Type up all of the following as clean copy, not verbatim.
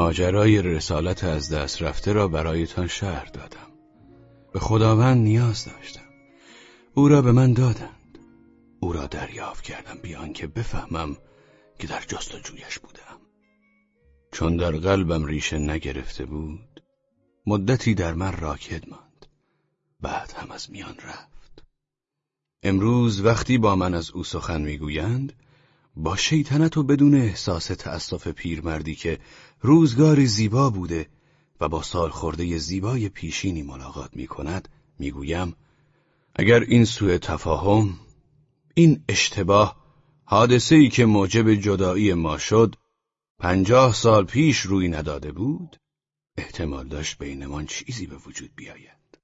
ماجرای رسالت از دست رفته را برایتان شرح دادم. به خداوند نیاز داشتم. او را به من دادند. او را دریافت کردم بیان که بفهمم که در جستجویش بودم. چون در قلبم ریشه نگرفته بود، مدتی در من راکد ماند. بعد هم از میان رفت. امروز وقتی با من از او سخن میگویند، با شیطنت و بدون احساس تأسف پیرمردی که روزگاری زیبا بوده و با سال خورده زیبای پیشینی ملاقات میکند، میگویم اگر این سوء تفاهم، این اشتباه، حادثه‌ای که موجب جدایی ما شد 50 سال پیش روی نداده بود، احتمال داشت بینمان چیزی به وجود بیاید.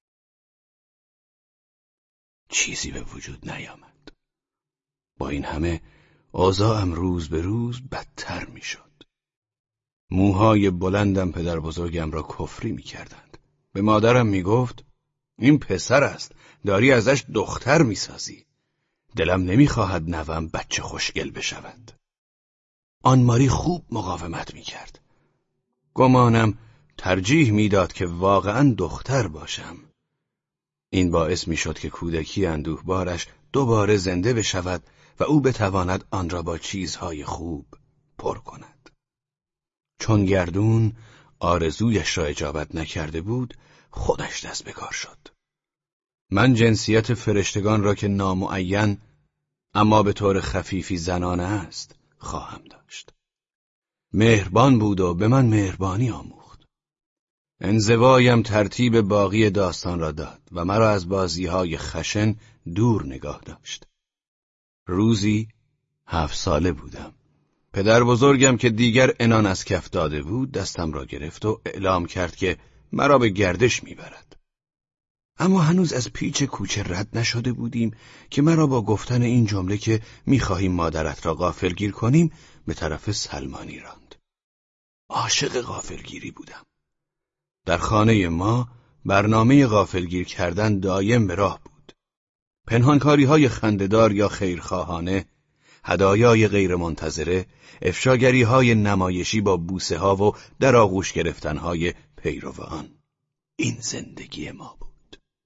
چیزی به وجود نیامد. با این همه اوضاعم روز به روز بدتر میشد. موهای بلندم پدر بزرگم را کفری میکردند. به مادرم میگفت این پسر است، داری ازش دختر میسازی. دلم نمیخواهد نوام بچه خوشگل بشود. آن ماری خوب مقاومت میکرد. گمانم ترجیح میداد که واقعا دختر باشم. این باعث میشد که کودکی اندوهبارش دوباره زنده بشود و او بتواند آن را با چیزهای خوب پر کند. چون گردون آرزویش را اجابت نکرده بود، خودش دست به کار شد. من جنسیت فرشتگان را که نامعین اما به طور خفیفی زنانه است خواهم داشت. مهربان بود و به من مهربانی آموخت. انزوایم ترتیب باقی داستان را داد و مرا از بازیهای خشن دور نگاه داشت. روزی 7 ساله بودم. پدر بزرگم که دیگر عنان از کف داده بود دستم را گرفت و اعلام کرد که مرا به گردش میبرد. اما هنوز از پیچ کوچه رد نشده بودیم که مرا با گفتن این جمله که میخواهیم مادرت را غافلگیر کنیم به طرف سلمانی راند. عاشق غافلگیری بودم. در خانه ما برنامه غافلگیر کردن دایم به راه بود. پنهانکاری‌های خنده‌دار یا خیرخواهانه، هدایای غیرمنتظره، افشاگری‌های نمایشی با بوسه‌ها و در آغوش گرفتن‌های پیروان. این زندگی ما بود.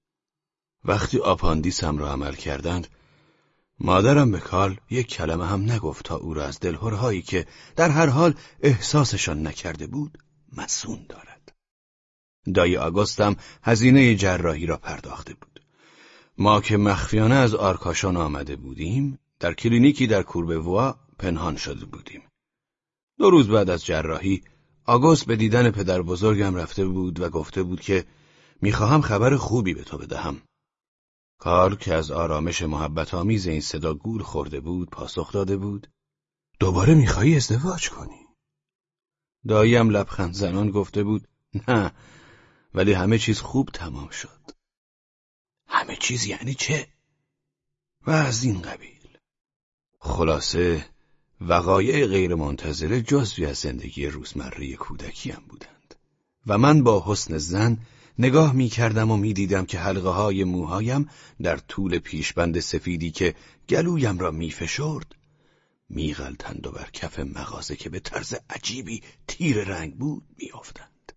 وقتی آپاندیسم را عمل کردند، مادرم به کال یک کلمه هم نگفت تا او را از دلهرهایی که در هر حال احساسشان نکرده بود مسون دارد. دایی آگوستم هزینه جراحی را پرداخته بود. ما که مخفیانه از آرکاشان آمده بودیم، در کلینیکی در کوربه‌ووا پنهان شده بودیم. 2 روز بعد از جراحی، آگوست به دیدن پدر بزرگم رفته بود و گفته بود که میخواهم خبر خوبی به تو بدهم. کارل که از آرامش محبت آمیز این صدا گول خورده بود پاسخ داده بود دوباره میخوایی ازدواج کنی؟ داییم لبخند زنان گفته بود نه، ولی همه چیز خوب تمام شد. همه چیز یعنی چه؟ و از این قبیل. خلاصه وقایع غیر منتظره جزوی از زندگی روزمره کودکیم بودند و من با حسن ظن نگاه می کردم و می دیدم که حلقه های موهایم در طول پیشبند سفیدی که گلویم را می فشرد می غلطند و بر کف مغازه که به طرز عجیبی تیر رنگ بود می افتند.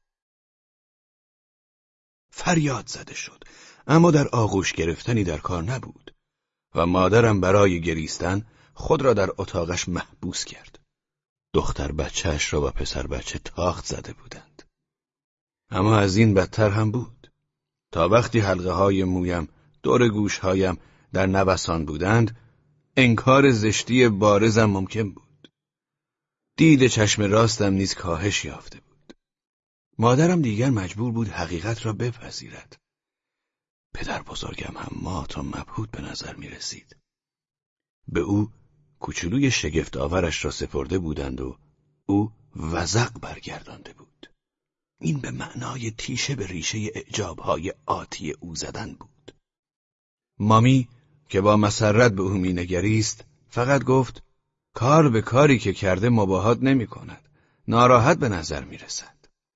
فریاد زده شد، اما در آغوش گرفتنی در کار نبود و مادرم برای گریستن خود را در اتاقش محبوس کرد. دختر بچه‌اش را با پسر بچه تاخت زده بودند. اما از این بدتر هم بود. تا وقتی حلقه های مویم دور گوشهایم در نوسان بودند، انکار زشتی بارزم ممکن بود. دید چشم راستم نیز کاهش یافته بود. مادرم دیگر مجبور بود حقیقت را بپذیرد. پدر بزرگم هم مات و مبهوت به نظر می رسید. به او کوچولوی شگفت آورش را سپرده بودند و او وزغ برگردانده بود. این به معنای تیشه به ریشه اعجابهای آتی او زدن بود. مامی که با مسرت به او می نگریست فقط گفت کار به کاری که کرده مباهات نمی کند. ناراحت به نظر می رسد.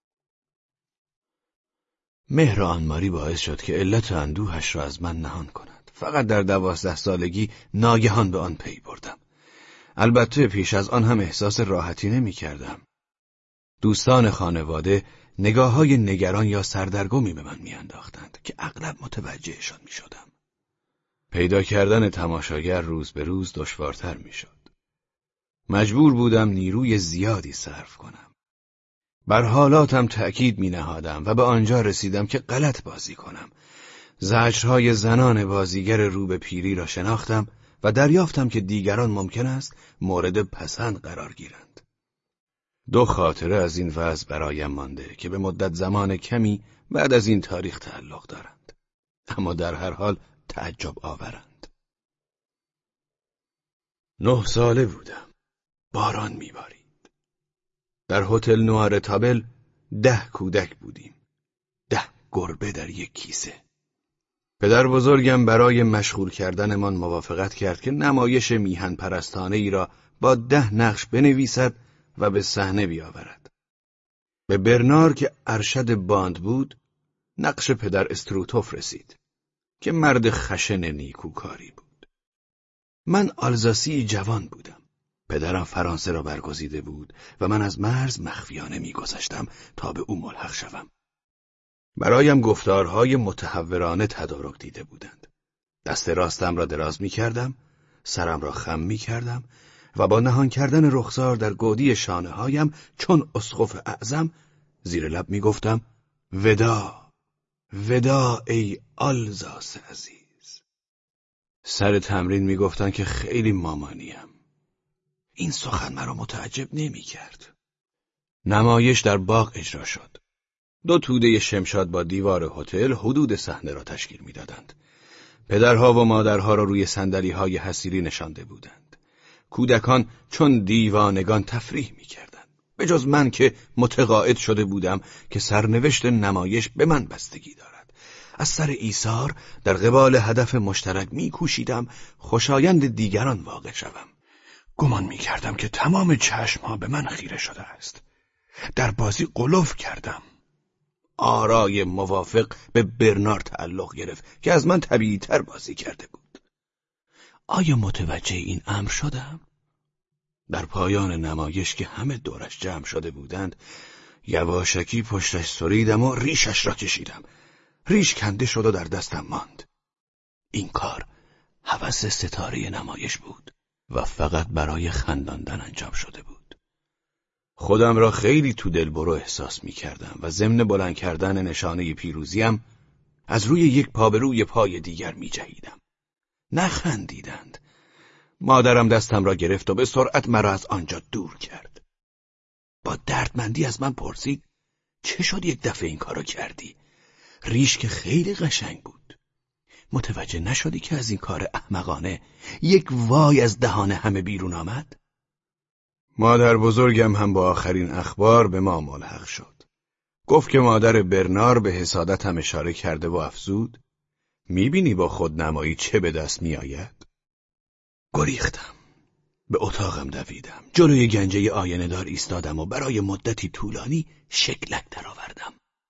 مهر آنماری باعث شد که علت اندوهش را از من نهان کند. فقط در 12 سالگی ناگهان به آن پی بردم. البته پیش از آن هم احساس راحتی نمی کردم. دوستان خانواده نگاه‌های نگران یا سردرگمی به من می‌انداختند که اغلب متوجهشان می‌شدم. پیدا کردن تماشاگر روز به روز دشوارتر می‌شد. مجبور بودم نیروی زیادی صرف کنم. بر حالاتم تأکید می‌نهادم و به آنجا رسیدم که غلط بازی کنم. زجرهای زنان بازیگر رو به پیری را شناختم و دریافتم که دیگران ممکن است مورد پسند قرار گیرند. 2 خاطره از این وضع برایم مانده که به مدت زمان کمی بعد از این تاریخ تعلق دارند، اما در هر حال تعجب آورند. 9 ساله بودم. باران میبارید. در هتل نوار تابل 10 کودک بودیم. 10 گربه در یک کیسه. پدر بزرگم برای مشغول کردنمان موافقت کرد که نمایش میهن پرستانه ای را با 10 نقش بنویسد و به صحنه بیاورد. به برنار که ارشد باند بود، نقش پدر استروتوف رسید که مرد خشن نیکوکاری بود. من آلزاسی جوان بودم. پدرم فرانسه را برگزیده بود و من از مرز مخفیانه می‌گذشتم تا به او ملحق شوم. برایم گفتارهای متهورانه تدارک دیده بودند. دست راستم را دراز می‌کردم، سرم را خم می‌کردم و با نهان کردن رخسار در گودی شانه‌هایم چون اسقف اعظم زیر لب می‌گفتم ودا، ودا ای آلزاس عزیز. سر تمرین می‌گفتند که خیلی مامانیم. این سخن مرا متعجب نمی‌کرد. نمایش در باغ اجرا شد. 2 توده شمشاد با دیوار هتل حدود صحنه را تشکیل می‌دادند. پدرها و مادرها را روی صندلی‌های حصیری نشانده بودند. کودکان چون دیوانگان تفریح می‌کردند. به جز من که متقاعد شده بودم که سرنوشت نمایش به من بستگی دارد. از سر ایثار در قبال هدف مشترک می‌کوشیدم خوشایند دیگران واقع شوم. گمان می‌کردم که تمام چشم‌ها به من خیره شده است. در بازی غلوف کردم. آرای موافق به برنار تعلق گرفت که از من طبیعی‌تر بازی کرده بود. آیا متوجه این امر شدم؟ در پایان نمایش که همه دورش جمع شده بودند، یواشکی پشتش سریدم و ریشش را کشیدم. ریش کنده شد و در دستم ماند. این کار هوس ستاره نمایش بود و فقط برای خنداندن انجام شده بود. خودم را خیلی تو دلبرو احساس می کردم و ضمن بلند کردن نشانه پیروزیم از روی یک پا به روی پای دیگر می جهیدم. نخندیدند. مادرم دستم را گرفت و به سرعت مرا از آنجا دور کرد. با دردمندی از من پرسید چه شد یک دفعه این کارو کردی؟ ریش که خیلی قشنگ بود. متوجه نشدی که از این کار احمقانه یک وای از دهان همه بیرون آمد؟ مادر بزرگم هم با آخرین اخبار به ما ملحق شد. گفت که مادر برنار به حسادتم اشاره کرده و افزود میبینی با خودنمایی چه به دست میآید؟ گریختم. به اتاقم دویدم. جلوی گنجه آینه دار ایستادم و برای مدتی طولانی شکلک درآوردم.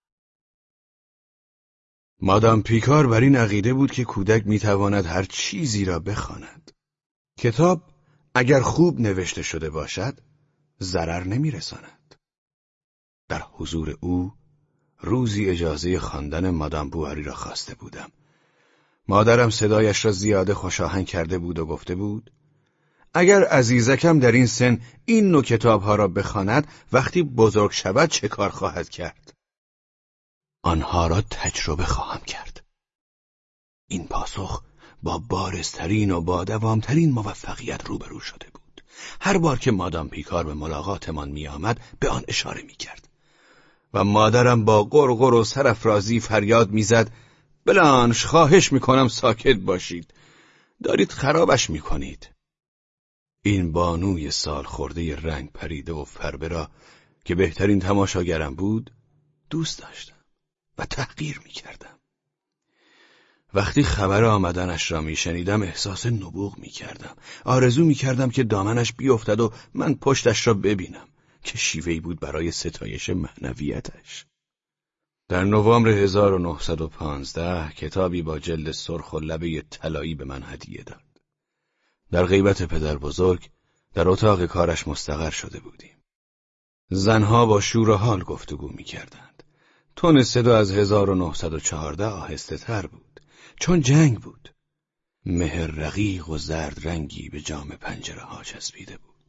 مادام پیکار بر این عقیده بود که کودک میتواند هر چیزی را بخواند. کتاب اگر خوب نوشته شده باشد ضرر نمیرساند. در حضور او روزی اجازه خواندن مادام بواری را خواسته بودم. مادرم صدایش را زیاده خوشاهنگ کرده بود و گفته بود اگر عزیزکم در این سن این نوع کتابها را بخواند وقتی بزرگ شود چه کار خواهد کرد؟ آنها را تجربه خواهم کرد. این پاسخ با بارزترین و با دوامترین موفقیت روبرو شده بود. هر بار که مادام پیکار به ملاقاتمان می آمد به آن اشاره می کرد و مادرم با غرغر و سرافرازی فریاد می زد بلانش خواهش می کنم ساکت باشید. دارید خرابش می کنید. این بانوی سال خورده رنگ پریده و فربه را که بهترین تماشاگرم بود دوست داشتم و تحقیر می کردم. وقتی خبر آمدنش را می شنیدم احساس نبوغ می کردم. آرزو می کردم که دامنش بیفتد و من پشتش را ببینم که شیوهی بود برای ستایش معنویتش. در نوامبر 1915 کتابی با جلد سرخ و لبه طلایی به من هدیه داد. در غیبت پدر بزرگ در اتاق کارش مستقر شده بودیم. زنها با شور و حال گفتگو می‌کردند. تون صدا از 1914 آهسته تر بود، چون جنگ بود. مهر رقیق و زرد رنگی به جام پنجره ها چسبیده بود.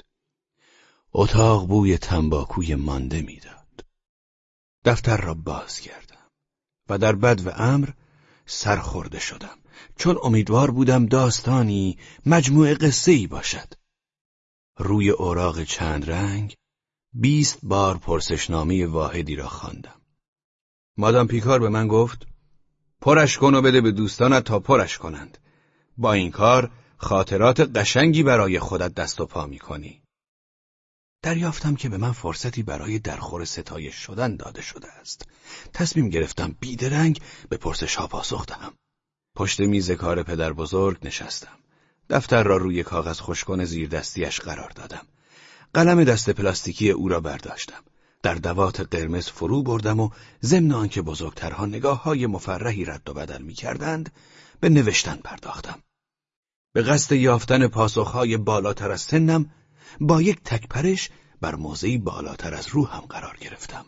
اتاق بوی تنباکوی مانده میداد. دفتر را باز کردم و در بد و امر سرخورده شدم، چون امیدوار بودم داستانی مجموعه قصه‌ای باشد. روی اوراق چند رنگ 20 بار پرسشنامه واحدی را خواندم. مادام پیکار به من گفت پرش کن و بده به دوستانت تا پرش کنند. با این کار خاطرات قشنگی برای خودت دست و پا می‌کنی. دریافتم که به من فرصتی برای درخور ستایش شدن داده شده است. تصمیم گرفتم بیدرنگ به پرسش‌ها پاسخ دهم. پشت میز کار پدر بزرگ نشستم. دفتر را روی کاغذ خوشکن زیر دستیش قرار دادم. قلم دست پلاستیکی او را برداشتم. در دوات قرمز فرو بردم و ضمن آنکه بزرگترها نگاه‌های مفرحی رد و بدل می‌کردند، به نوشتن پرداختم. به قصد یافتن پاسخ‌های بالاتر از سنم، با یک تکپرش بر موضعی بالاتر از روحم قرار گرفتم.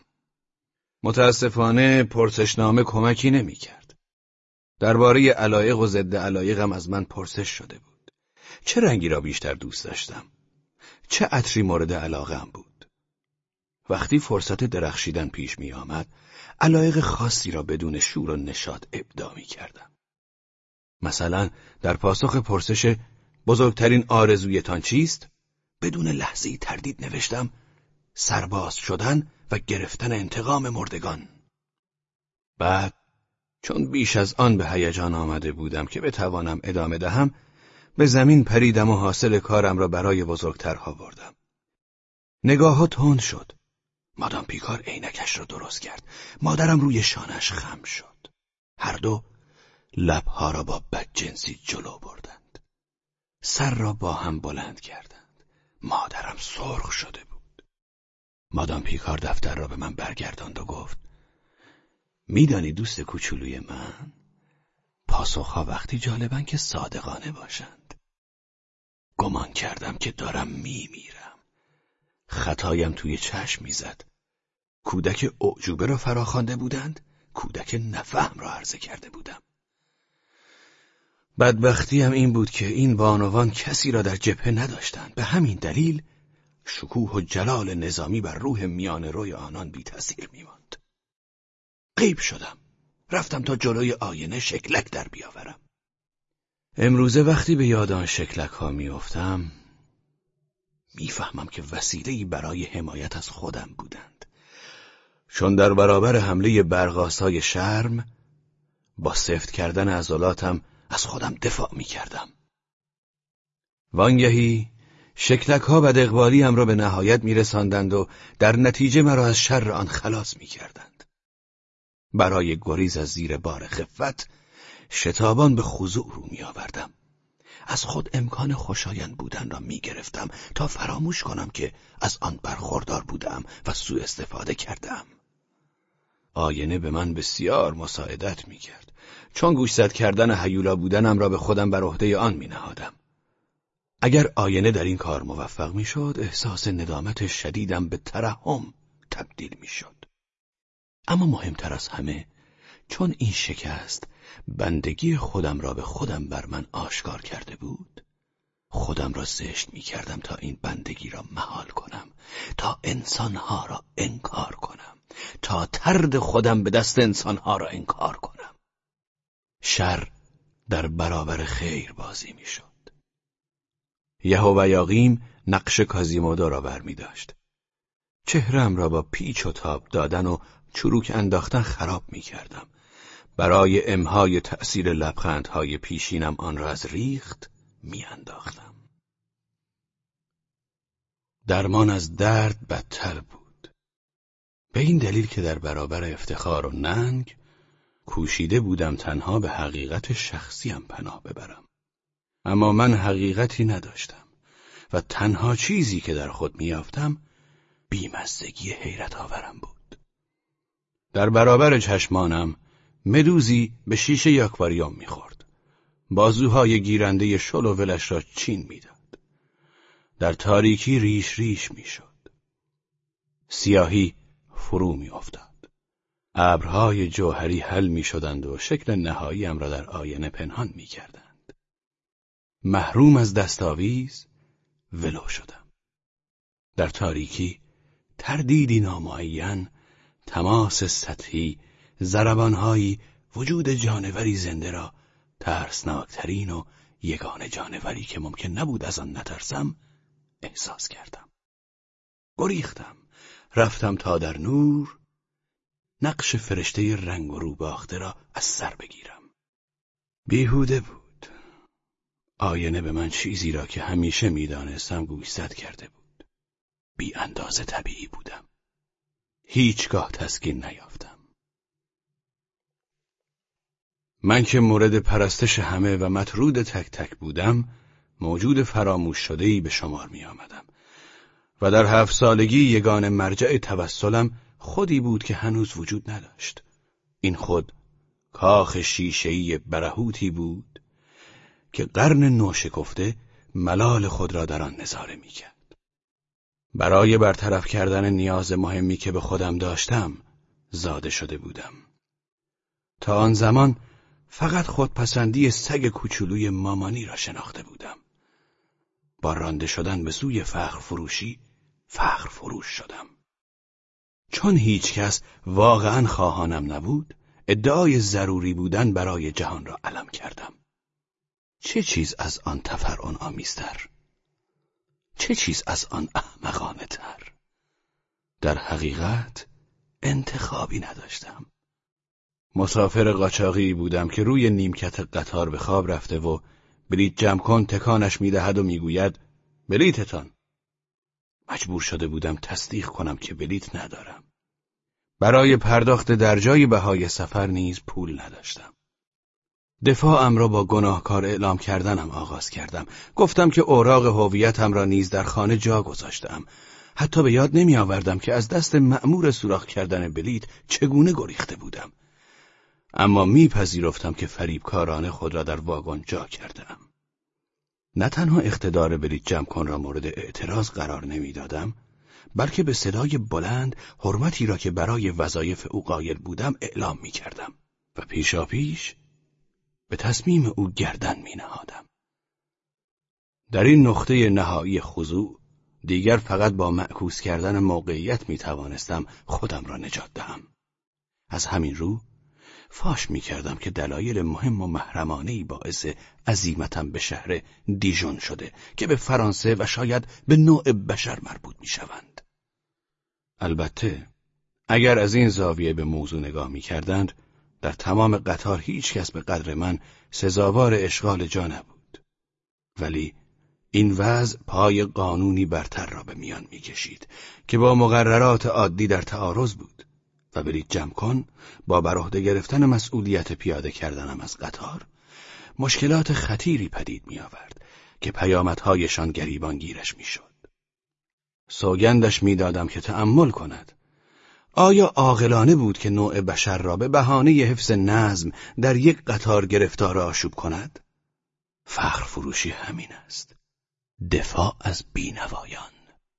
متاسفانه پرسشنامه کمکی نمی‌کرد. درباره علایق و ضد علایقم از من پرسش شده بود. چه رنگی را بیشتر دوست داشتم؟ چه عطری مورد علاقه‌ام بود؟ وقتی فرصت درخشیدن پیش می آمد، علایق خاصی را بدون شور و نشاط ابداع می کردم. مثلا در پاسخ پرسش بزرگترین آرزویتان چیست؟ بدون لحظه‌ای تردید نوشتم سرباز شدن و گرفتن انتقام مردگان. بعد چون بیش از آن به هیجان آمده بودم که بتوانم ادامه دهم، به زمین پریدم و حاصل کارم را برای بزرگترها بردم. نگاه‌ها تند شد. مادام پیکار عینکش را درست کرد. مادرم روی شانه‌اش خم شد. هر دو لب‌ها را با بدجنسی جلو بردند. سر را با هم بلند کردند. مادرم سرخ شده بود. مادام پیکار دفتر را به من برگرداند و گفت میدانی دوست کوچولوی من، پاسخها وقتی جالبن که صادقانه باشند. گمان کردم که دارم میمیرم. خطایم توی چشم میزد. کودک اعجوبه را فراخوانده بودند، کودک نفهم را عرضه کرده بودم. بدبختیم این بود که این بانوان کسی را در جبهه نداشتند. به همین دلیل شکوه و جلال نظامی بر روح میان روی آنان بی تأثیر میماند. غیب شدم. رفتم تا جلوی آینه شکلک در بیاورم. امروزه وقتی به یاد آن شکلک ها میافتم، میفهمم که وسیله‌ای برای حمایت از خودم بودند. چون در برابر حمله برق‌آسای شرم، با سفت کردن عضلاتم از خودم دفاع میکردم. وانگهی شکلک ها بد اقبالیم را به نهایت میرساندند و در نتیجه مرا از شر آن خلاص میکردند. برای گریز از زیر بار خفت، شتابان به خضوع رو میآوردم. از خود امکان خوشایند بودن را میگرفتم تا فراموش کنم که از آن برخوردار بودم و سوء استفاده کردم. آینه به من بسیار مساعدت میکرد، چون گوشزد کردن هیولا بودنم را به خودم بر عهده آن مینهادم. اگر آینه در این کار موفق میشد، احساس ندامت شدیدم به ترحم تبدیل میشد. اما مهمتر از همه، چون این شکست بندگی خودم را به خودم بر من آشکار کرده بود، خودم را زشت می‌کردم تا این بندگی را مهال کنم، تا انسانها را انکار کنم، تا طرد خودم به دست انسانها را انکار کنم. شر در برابر خیر بازی می‌شد. یهویاقیم نقش کازیمودو را برمی‌داشت. چهره‌ام را با پیچ و تاب دادن و چروک انداختن خراب می‌کردم. برای امهای تأثیر لبخندهای پیشینم آن را از ریخت میانداختم. درمان از درد بدتر بود. به این دلیل که در برابر افتخار و ننگ کوشیده بودم تنها به حقیقت شخصیم پناه ببرم. اما من حقیقتی نداشتم و تنها چیزی که در خود میافتم بیمزدگی حیرت آورم بود. در برابر چشمانم مدوزی به شیشه یاکواریوم میخورد. بازوهای گیرنده شل و ولش را چین میداد. در تاریکی ریش ریش میشد. سیاهی فرو می افتاد. ابرهای جوهری حل می شدند و شکل نهاییم را در آینه پنهان می کردند. محروم از دستاویز ولو شدم. در تاریکی تردیدی نامعین، تماس سطحی، ضربانهایی، وجود جانوری زنده را ترسناکترین و یگانه جانوری که ممکن نبود از آن نترسم احساس کردم. گریختم، رفتم تا در نور نقش فرشته رنگ و رو باخته را از سر بگیرم. بیهوده بود. آینه به من چیزی را که همیشه میدانستم گوشزد کرده بود. بی اندازه طبیعی بودم. هیچگاه تسکین نیافتم. من که مورد پرستش همه و مطرود تک تک بودم، موجود فراموش شده‌ای به شمار می آمدم و در 7 سالگی یگانه مرجع توسلم خودی بود که هنوز وجود نداشت. این خود کاخ شیشه‌ای برهوتی بود که قرن نوشکفته ملال خود را در آن نظاره می کرد. برای برطرف کردن نیاز مهمی که به خودم داشتم زاده شده بودم. تا آن زمان فقط خودپسندی سگ کوچولوی مامانی را شناخته بودم. با رانده شدن به سوی فخر فروشی فخر فروش شدم. چون هیچ کس واقعا خواهانم نبود، ادعای ضروری بودن برای جهان را علم کردم. چه چیز از آن تفرعن آمیزتر؟ چه چیز از آن احمقانه تر؟ در حقیقت انتخابی نداشتم. مسافر قاچاقی بودم که روی نیمکت قطار به خواب رفته و بلیت جمع کن تکانش میدهد و میگوید بلیتتان. مجبور شده بودم تصدیق کنم که بلیت ندارم. برای پرداخت درجای بهای سفر نیز پول نداشتم. دفاعم را با گناهکار اعلام کردنم آغاز کردم. گفتم که اوراق هویتم را نیز در خانه جا گذاشتم. حتی به یاد نمی آوردم که از دست مأمور سوراخ کردن بلیت چگونه گریخته بودم. اما میپذیرفتم که فریبکارانه خود را در واگن جا کردم. نه تنها اقتدار بلیت جمع کن را مورد اعتراض قرار نمیدادم، بلکه به صدای بلند حرمتی را که برای وظایف او قائل بودم اعلام میکردم و پیشاپیش به تصمیم او گردن مینهادم. در این نقطه نهایی خضوع دیگر فقط با معکوس کردن موقعیت میتوانستم خودم را نجات دهم. از همین رو فاش می‌کردم که دلایل مهم و محرمانه‌ای باعث عزیمتم به شهر دیژون شده که به فرانسه و شاید به نوع بشر مربوط می‌شوند. البته اگر از این زاویه به موضوع نگاه می‌کردند، در تمام قطار هیچ کس به قدر من سزاوار اشغال جا نبود. ولی این وضع پای قانونی برتر را به میان می‌کشید که با مقررات عادی در تعارض بود و بلیت جمع کن با بر عهده گرفتن مسئولیت پیاده کردنم از قطار مشکلات خطیری پدید می آورد که پیامدهایشان گریبانگیرش می شد. سوگندش می دادم که تأمل کند. آیا عاقلانه بود که نوع بشر را به بهانه حفظ نظم در یک قطار گرفتار آشوب کند؟ فخر فروشی همین است. دفاع از بینوایان.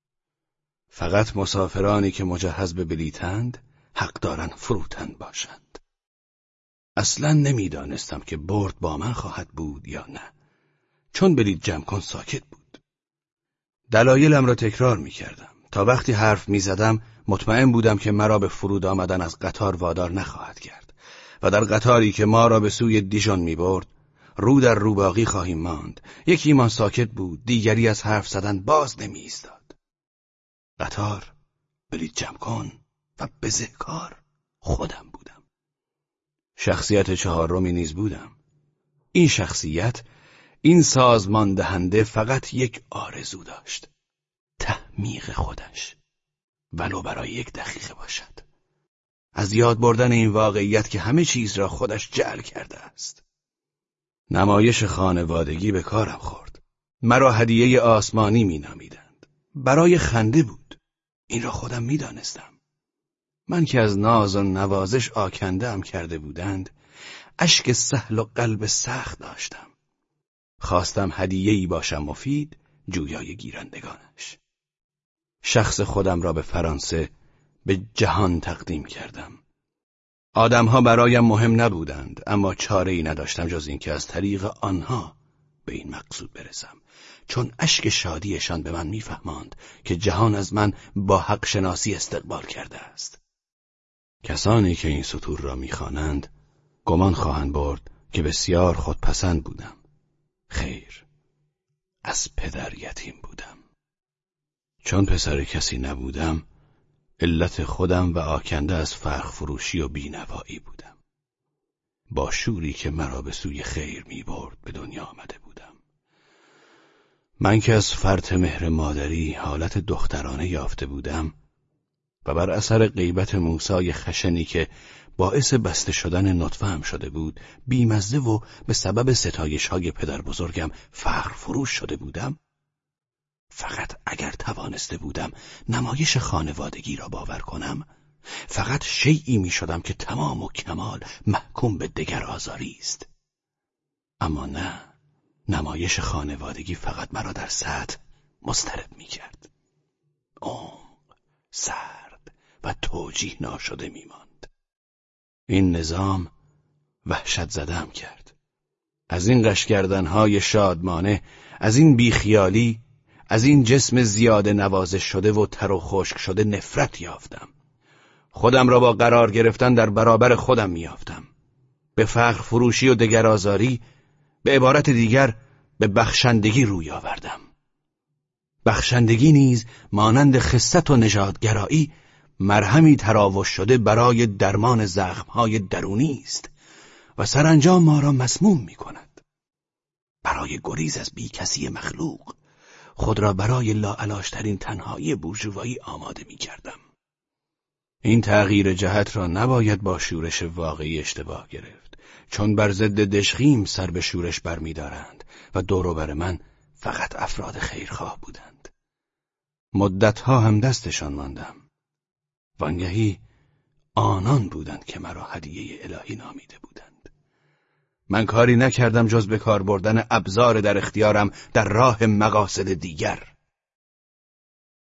فقط مسافرانی که مجهز به بلیتند حق دارند فروتن باشند. اصلا نمیدانستم که برد با من خواهد بود یا نه، چون بلیت جمع کن ساکت بود. دلایلم را تکرار میکردم. تا وقتی حرف میزدم مطمئن بودم که مرا به فرود آمدن از قطار وادار نخواهد کرد و در قطاری که ما را به سوی دیژون میبرد رو در رو باقی خواهیم ماند. یکیمان ساکت بود، دیگری از حرف زدن باز نمی ایستاد. قطار، بلیت جمع کن و بزهکار خودم بودم. شخصیت 4 نیز بودم. این شخصیت، این سازمان دهنده فقط یک آرزو داشت: تحمیق خودش، ولو برای 1 دقیقه باشد. از یاد بردن این واقعیت که همه چیز را خودش جعل کرده است. نمایش خانوادگی به کارم خورد. مرا هدیه آسمانی می نامیدند. برای خنده بود. این را خودم می دانستم. من که از ناز و نوازش آکنده‌ام کرده بودند، اشک سهل و قلب سخت داشتم. خواستم هدیه‌ای باشم مفید، جویای گیرندگانش. شخص خودم را به فرانسه به جهان تقدیم کردم. آدمها برایم مهم نبودند، اما چاره‌ای نداشتم جز اینکه از طریق آنها به این مقصود برسم، چون اشک شادیشان به من میفهماند که جهان از من با حق شناسی استقبال کرده است. کسانی که این سطور را میخوانند گمان خواهند برد که بسیار خودپسند بودم. خیر، از پدر یتیم بودم. چون پسر کسی نبودم، علت خودم و آکنده از فرق فروشی و بینوایی بودم. با شوری که مرا به سوی خیر می برد به دنیا آمده بودم. من که از فرط مهر مادری حالت دخترانه یافته بودم و بر اثر غیبت موسی خشنی که باعث بسته شدن نطفه‌ام شده بود، بیمزه و به سبب ستایش‌های پدر بزرگم فقر فروش شده بودم. فقط اگر توانسته بودم نمایش خانوادگی را باور کنم، فقط شیئی می شدم که تمام و کمال محکوم به دگر آزاری است. اما نه، نمایش خانوادگی فقط مرا در سطح مضطرب می کرد. سرد و توجیه ناشده می ماند. این نظام وحشت زدم کرد. از این قش کردنهای شادمانه، از این بیخیالی، از این جسم زیاده نوازش شده و تر و خشک شده نفرت یافتم. خودم را با قرار گرفتن در برابر خودم میافتم. به فقر فروشی و دگرآزاری، به عبارت دیگر به بخشندگی روی آوردم. بخشندگی نیز مانند خست و نژادگرایی مرهمی تراوش شده برای درمان زخمهای درونی است و سرانجام ما را مسموم می کند. برای گریز از بیکسی مخلوق خود را برای لاعلاج‌ترین تنهایی بورژوایی آماده می کردم. این تغییر جهت را نباید با شورش واقعی اشتباه گرفت، چون بر ضد دژخیم سر به شورش برمی‌دارند و دور و بر من فقط افراد خیرخواه بودند. مدتها هم دستشان ماندم. وانگهی آنان بودند که مرا هدیه الهی نامیده بودند. من کاری نکردم جز به کار بردن ابزار در اختیارم در راه مقاصد دیگر.